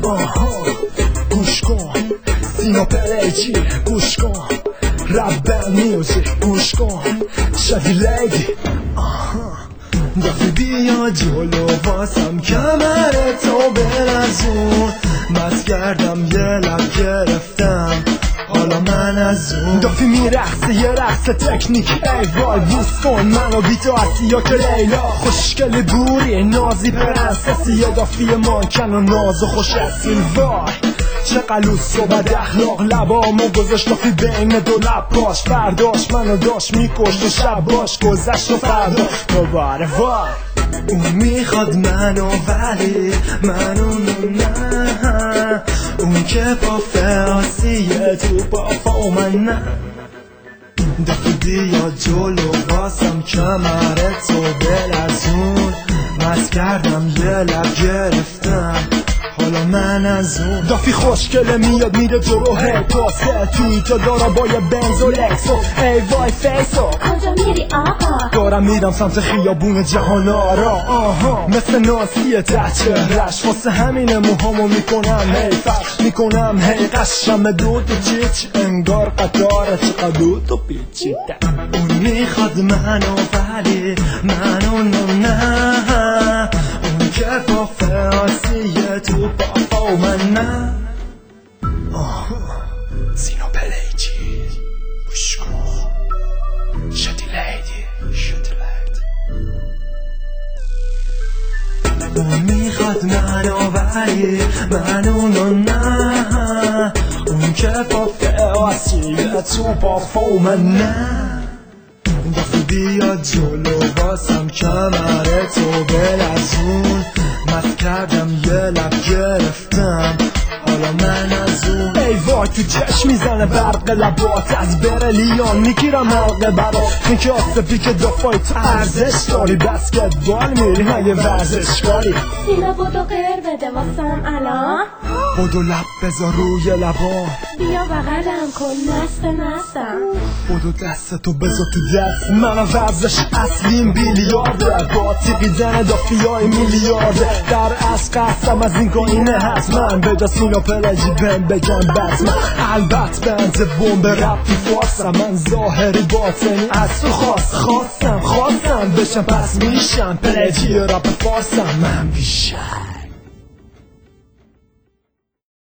گوش کن سینا پلیجی، گوش کن رب میوزیک، گوش کن شدی لیدی. دفعه بیا جلو واسم کمر تو برزون، مست کردم یه لب گرفتم حالا من از اون. دفعه میرخصه یه رقص تکنیک، ای وای بوس کن منو بی تو یا که لیلا. خوشگل بوری نازی پرنسسی، یه دفعه مانکن و ناز و خوش اصیل. وای چه قلوس و بد اخلاق، لبامو گذاشت دفعه بین دو لب باش. فرداش منو داشت میکشت و شب باش گذشت و فردا دوباره. وای اون میخواد منو ولی من اونو نه، اون که پا آسیه تو پا و من نه. دفعه بیا جلو واسم کمر تو بلرزون، مست کردم یه لب گرفتم حالا من از اون. دافی خوشگله میاد میره تو روحه پاسه، توی تو دارا با یه بنز و لکسو. ای وای فیسو کجا میری آقا؟ دارم میرم سمت خیابون جهان آرا. مثل ناسیه ته چهرش، واسه همین موهامو میکنم هی فرش، میکنم هی قشم دود و چیچ انگار قطاره چقدر دود و پیچیده. اون میخواد منو ولی من اونو نه، اون که با فاسیه تو پا و من نه. سینا پلیجی گوش کن شدی لیدی، شدی لیدی. اون میخواد منو ولی من اونو نه، اون که با فاسیه تو پا و من نه. دفعه بیا جلو واسم کمر تو بلرزون، مست کردم یه لب گرفتم حالا من از اون. ای وای تو چشم میزنه برق لبات، از برلیان میگیرم حلقه برات. این که آسفی که دفعه تو ارزش داری، بسکتبال میری مگه ورزشکاری؟ سینا بودو قیر بده واسم الان، بودو لب بذار روی لبان، بیا بغلم کن مست مستم، بودو دستتو بذار تو دست من. ورزش اصلیم بیلیارده، با تیقی زن دافیای میلیارده. در از قصم از این گاینه هست من بجا سینا پلیجی بهم بگم بس. من البت بنز بومب رب تو فارسم، من ظاهری باطنی از تو خواستم بشم پس میشم پلیجی رب فارسم من بیشم.